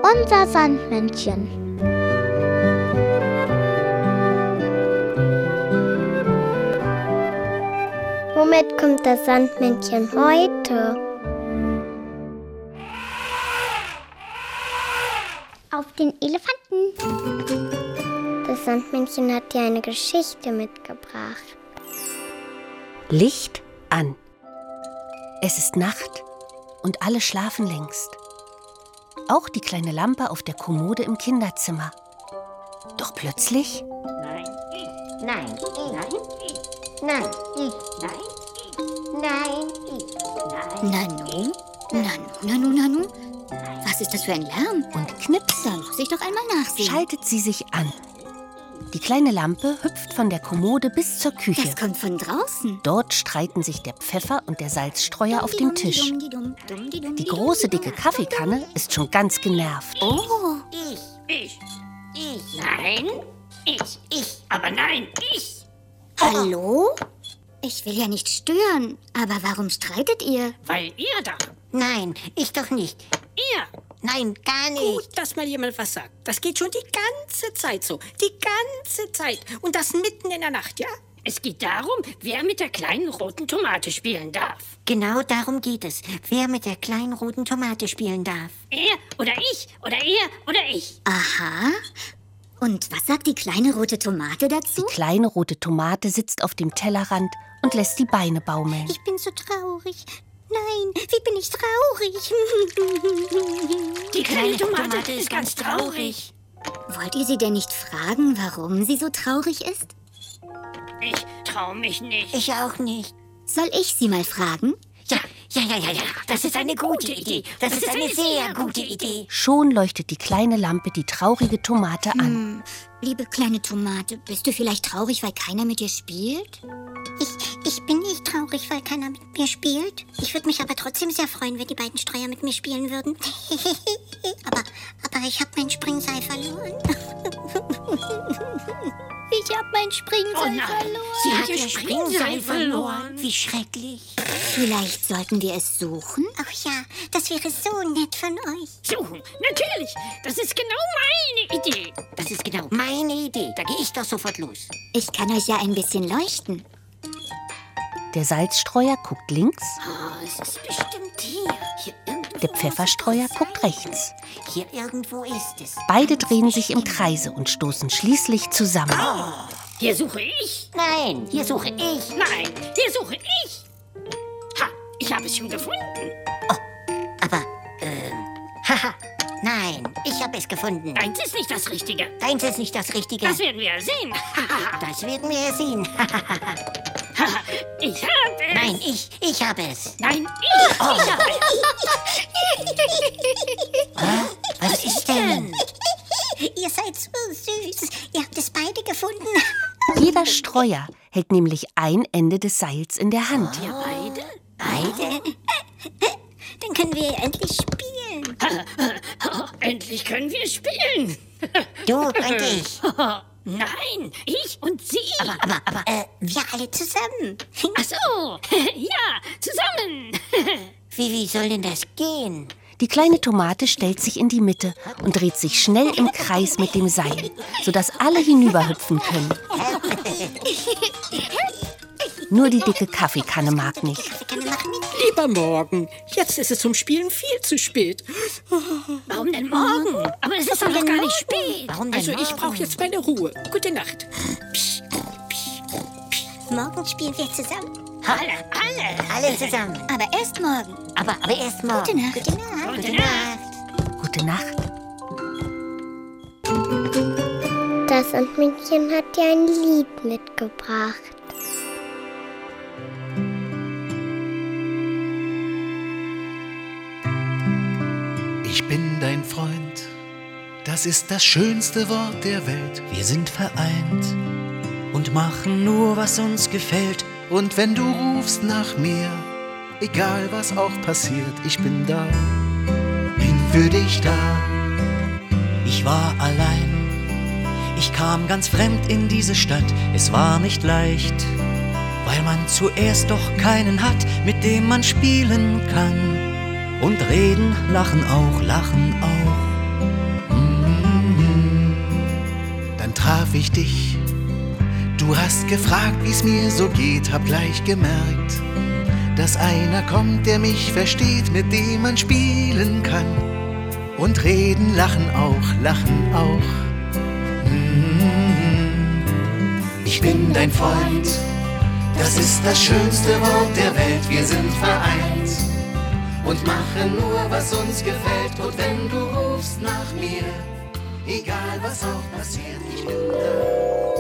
Unser Sandmännchen. Womit kommt das Sandmännchen heute? Auf den Elefanten. Das Sandmännchen hat dir eine Geschichte mitgebracht. Licht an. Es ist Nacht und alle schlafen längst. Auch die kleine Lampe auf der Kommode im Kinderzimmer. Doch plötzlich... Nein, ich. Nein, ich. Nein, ich. Nein, ich. Nein, ich. Nanu. Was ist das für ein Lärm? Und knips, Da muss ich doch einmal nachsehen. schaltet sie sich an. Die kleine Lampe hüpft von der Kommode bis zur Küche. Das kommt von draußen. Dort streiten sich der Pfeffer und der Salzstreuer auf dem Tisch. Die große, dicke Kaffeekanne ist schon ganz genervt. Oh, Ich. Nein, aber nein, ich. hallo? Ich will ja nicht stören, aber warum streitet ihr? Weil ihr da. Nein, ich doch nicht. Ihr. Nein, gar nicht. Gut, dass mal jemand was sagt. Das geht schon die ganze Zeit so. Die ganze Zeit. Und das mitten in der Nacht, ja? Es geht darum, wer mit der kleinen roten Tomate spielen darf. Genau darum geht es. Wer mit der kleinen roten Tomate spielen darf. Er oder ich oder er oder ich. Aha. Und was sagt die kleine rote Tomate dazu? Die kleine rote Tomate sitzt auf dem Tellerrand und lässt die Beine baumeln. Ich bin so traurig. Nein, wie bin ich traurig. Die kleine Tomate ist ganz traurig. Wollt ihr sie denn nicht fragen, warum sie so traurig ist? Ich trau mich nicht. Ich auch nicht. Soll ich sie mal fragen? Ja. Das ist eine gute Idee. Das ist eine sehr gute Idee. Schon leuchtet die kleine Lampe die traurige Tomate an. Liebe kleine Tomate, bist du vielleicht traurig, weil keiner mit dir spielt? Ich bin nicht traurig, weil keiner mit mir spielt. Ich würde mich aber trotzdem sehr freuen, wenn die beiden Streuer mit mir spielen würden. aber ich habe mein Springseil verloren. Ich habe mein Springseil verloren. Sie hat ihr Springseil verloren. Wie schrecklich. Vielleicht sollten wir es suchen? Ach ja, das wäre so nett von euch. Suchen, natürlich. Das ist genau meine Idee. Das ist genau meine Idee. Da gehe ich doch sofort los. Ich kann euch ja ein bisschen leuchten. Der Salzstreuer guckt links, Es ist bestimmt hier. Hier irgendwo. der Pfefferstreuer guckt rechts. Hier irgendwo ist es. Beide drehen sich im Kreise und stoßen schließlich zusammen. Hier suche ich. Nein, hier suche ich. Nein, hier suche ich. Ha, ich habe es schon gefunden. Aber, haha. Nein, ich habe es gefunden. Deins ist nicht das Richtige. Deins ist nicht das Richtige. Das werden wir sehen. Das werden wir sehen. Ich habe es. Nein, ich habe es. Nein, ich habe es. Was ist denn? Ihr seid so süß. Ihr habt es beide gefunden. Jeder Streuer hält nämlich ein Ende des Seils in der Hand. Wir beide? Beide? Dann können wir endlich spielen. Endlich können wir spielen. Du und ich. Nein, ich und sie. Aber, Wir alle zusammen. Ach so, ja, zusammen. wie soll denn das gehen? Die kleine Tomate stellt sich in die Mitte und dreht sich schnell im Kreis mit dem Seil, sodass alle hinüberhüpfen können. Nur die dicke Kaffeekanne mag nicht. Lieber Morgen, jetzt ist es zum Spielen viel zu spät. Warum denn morgen? Aber es ist doch noch gar nicht spät. Warum denn Also ich morgen? brauche jetzt meine Ruhe. Gute Nacht. Morgen spielen wir zusammen. Alle zusammen. Aber erst morgen. Aber erst morgen. Gute Nacht. Gute Nacht. Gute Nacht. Gute Nacht. Das Sandmännchen hat dir ein Lied mitgebracht. Ich bin dein Freund, das ist das schönste Wort der Welt. Wir sind vereint und machen nur, was uns gefällt. Und wenn du rufst nach mir, egal was auch passiert, ich bin da, bin für dich da. Ich war allein, ich kam ganz fremd in diese Stadt. Es war nicht leicht, weil man zuerst doch keinen hat, mit dem man spielen kann. Und reden, lachen auch. traf ich dich. Du hast gefragt, wie's mir so geht, hab gleich gemerkt, dass einer kommt, der mich versteht, mit dem man spielen kann. Und reden, lachen auch. Ich bin dein Freund, das ist das schönste Wort der Welt. Wir sind vereint und machen nur, was uns gefällt. Und wenn du rufst nach mir, egal was auch passiert, ich bin da.